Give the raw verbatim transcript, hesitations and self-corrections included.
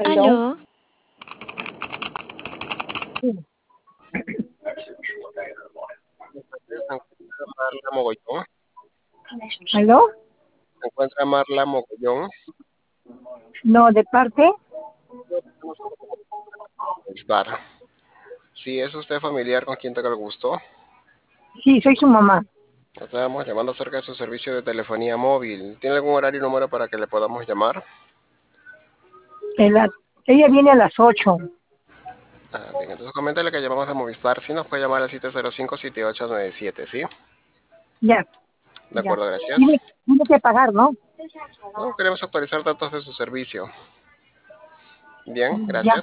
Aló. Aló. Sí. Se encuentra Marla Mogollón. ¿Aló? Se encuentra Marla Mogollón. No, ¿de parte? Estar. Si es usted familiar con quien tenga el gusto, Sí, soy su mamá. estábamos llamando acerca de su servicio de telefonía móvil. ¿Tiene algún horario y número para que le podamos llamar? En la- Ella viene a las ocho. Ah, bien, entonces coméntale que llamamos a Movistar. Si nos puede llamar al siete cero cinco, siete ocho nueve siete, ¿sí? Ya, De ya. acuerdo, gracias. Tiene, tiene que pagar, ¿no? No, queremos actualizar datos de su servicio. Bien, Ya. gracias.